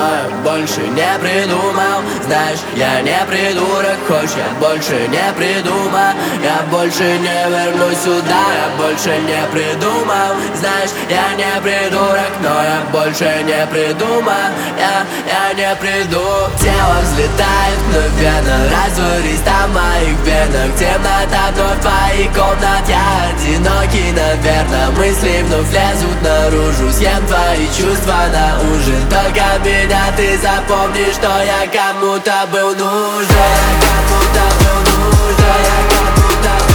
я больше не придумал. Знаешь, я не придурок, хочешь, я больше не придумал. Я больше не вернусь сюда, я больше не придумал. Знаешь, я не придурок, но я больше не придумал. Я не приду. Тело взлетает мгновенно, растворись там в моих венах. Темнота вновь в твоей комнат, я одинокий, наверное. Мысли вновь лезут наружу, съем твои чувства на ужин. Только меня ты запомни, что я кому-то был нужен. Я кому-то был нужен, я кому-то был нужен.